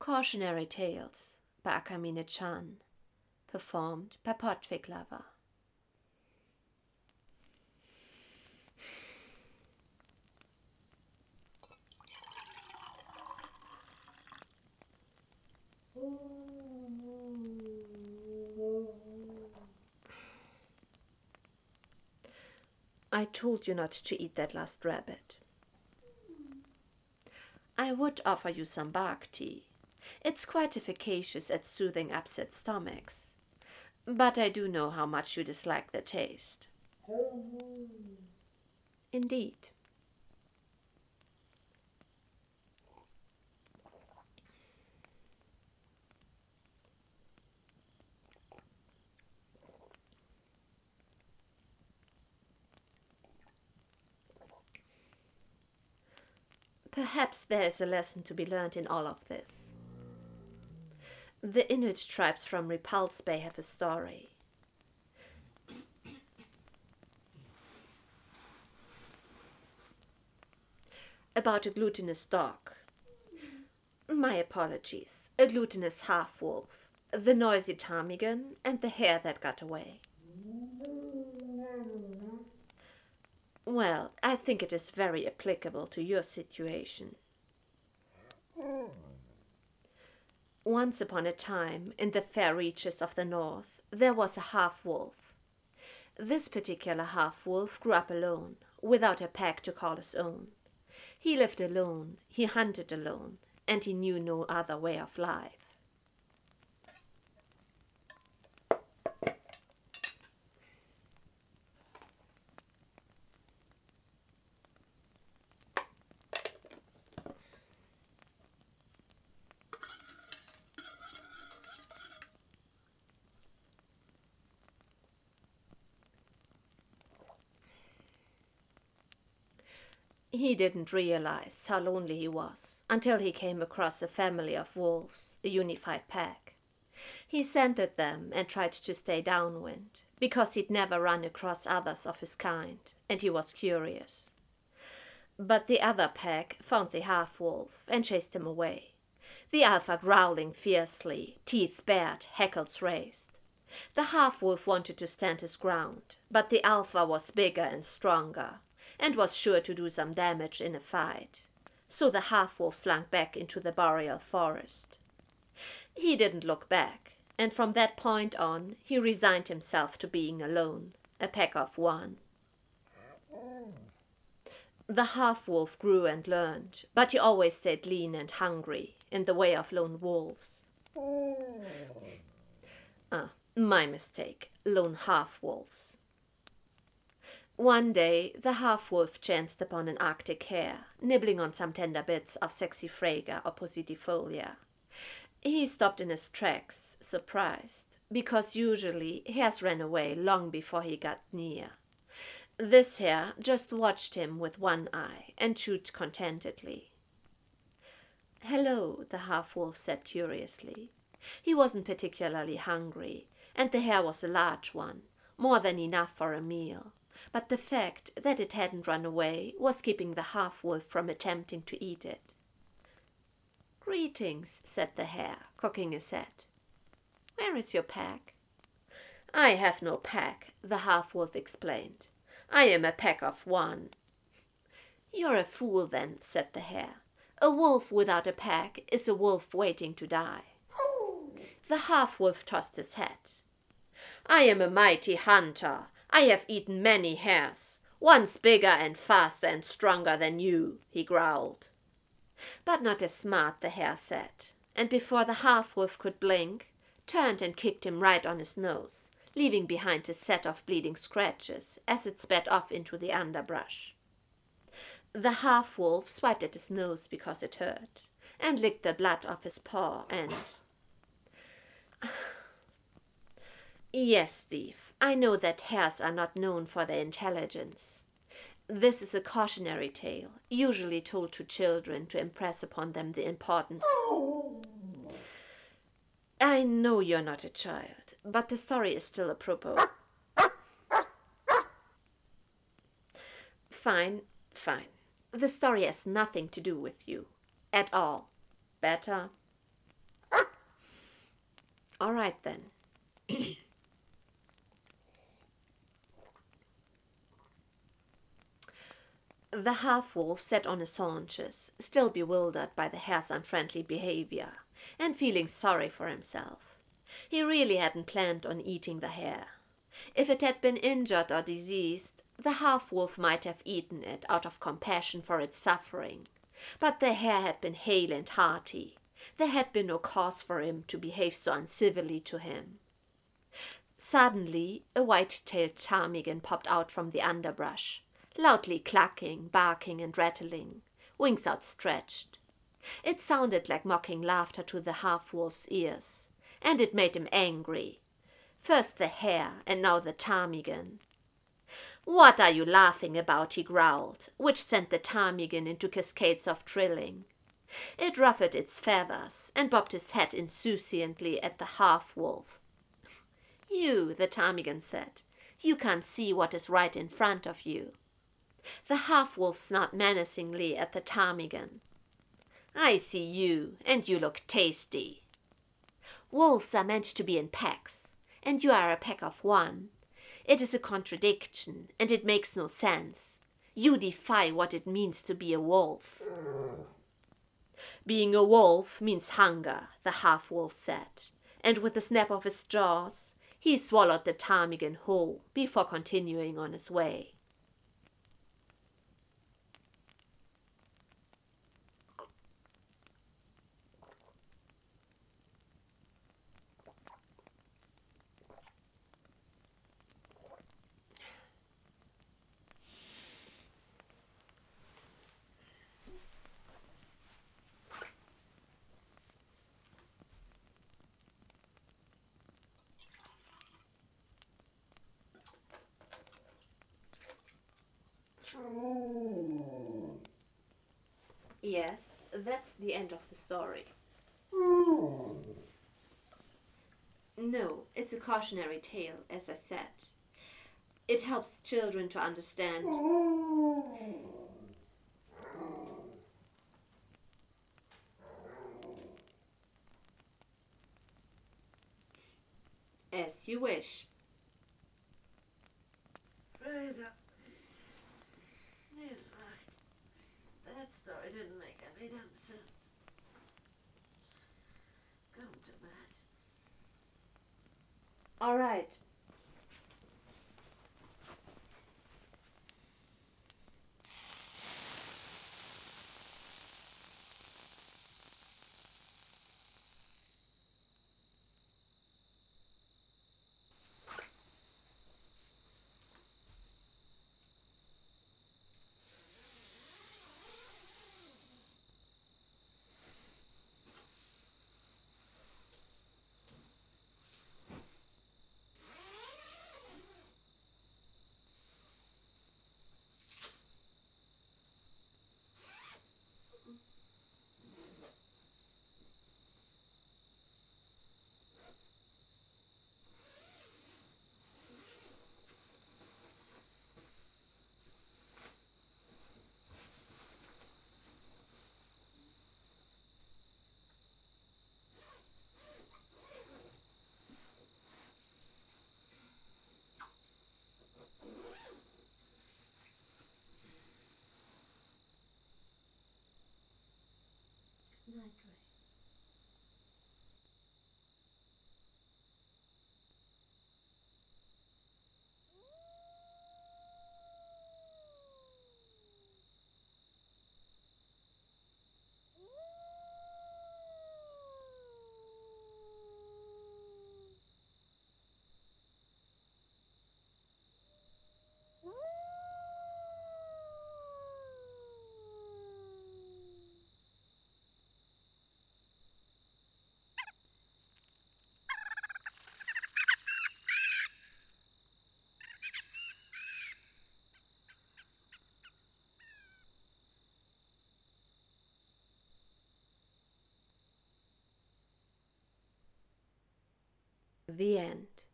Cautionary Tales by Akamine Chan, performed by Pottwig Lover. I told you not to eat that last rabbit. I would offer you some bark tea. It's quite efficacious at soothing upset stomachs. But I do know how much you dislike the taste. Indeed. Perhaps there is a lesson to be learned in all of this. The Inuit tribes from Repulse Bay have a story. About a glutinous dog. My apologies. A glutinous half-wolf, the noisy ptarmigan, and the hare that got away. Well, I think it is very applicable to your situation. Once upon a time, in the fair reaches of the north, there was a half-wolf. This particular half-wolf grew up alone, without a pack to call his own. He lived alone, he hunted alone, and he knew no other way of life. He didn't realize how lonely he was until he came across a family of wolves, a unified pack. He scented them and tried to stay downwind, because he'd never run across others of his kind, and he was curious. But the other pack found the half-wolf and chased him away, the alpha growling fiercely, teeth bared, hackles raised. The half-wolf wanted to stand his ground, but the alpha was bigger and stronger, and was sure to do some damage in a fight. So the half-wolf slunk back into the boreal forest. He didn't look back, and from that point on, he resigned himself to being alone, a pack of one. The half-wolf grew and learned, but he always stayed lean and hungry, in the way of lone wolves. My mistake, lone half-wolves. One day, the half-wolf chanced upon an Arctic hare, nibbling on some tender bits of Saxifraga oppositifolia. He stopped in his tracks, surprised, because usually hares ran away long before he got near. This hare just watched him with one eye and chewed contentedly. "Hello," the half-wolf said curiously. He wasn't particularly hungry, and the hare was a large one, more than enough for a meal. But the fact that it hadn't run away was keeping the half-wolf from attempting to eat it. "Greetings," said the hare, cocking his head. "Where is your pack?" "I have no pack," the half-wolf explained. "I am a pack of one." "You're a fool, then," said the hare. "A wolf without a pack is a wolf waiting to die." The half-wolf tossed his head. "I am a mighty hunter. I have eaten many hares. One's bigger and faster and stronger than you," he growled. "But not as smart," the hare said, and before the half-wolf could blink, turned and kicked him right on his nose, leaving behind a set of bleeding scratches as it sped off into the underbrush. The half-wolf swiped at his nose because it hurt, and licked the blood off his paw and... "Yes, Steve, I know that hares are not known for their intelligence. This is a cautionary tale, usually told to children to impress upon them the importance..." "I know you're not a child, but the story is still apropos." "Fine, fine. The story has nothing to do with you. At all. Better?" All right then. The half-wolf sat on his haunches, still bewildered by the hare's unfriendly behavior, and feeling sorry for himself. He really hadn't planned on eating the hare. If it had been injured or diseased, the half-wolf might have eaten it out of compassion for its suffering. But the hare had been hale and hearty. There had been no cause for him to behave so uncivilly to him. Suddenly, a white-tailed ptarmigan popped out from the underbrush, loudly clucking, barking, and rattling, wings outstretched. It sounded like mocking laughter to the half-wolf's ears, and it made him angry. First the hare, and now the ptarmigan. "What are you laughing about?" he growled, which sent the ptarmigan into cascades of trilling. It ruffled its feathers and bobbed its head insouciantly at the half-wolf. "You," the ptarmigan said, "you can't see what is right in front of you." The half-wolf snarled menacingly at the ptarmigan. "I see you, and you look tasty." "Wolves are meant to be in packs, and you are a pack of one. It is a contradiction, and it makes no sense. You defy what it means to be a wolf." "Being a wolf means hunger," the half-wolf said, and with a snap of his jaws, he swallowed the ptarmigan whole before continuing on his way. Yes, that's the end of the story. No, it's a cautionary tale, as I said. It helps children to understand. As you wish. Fraser. He's right. That story didn't make any damn sense. Come to bed. All right. Night, Ray. The end.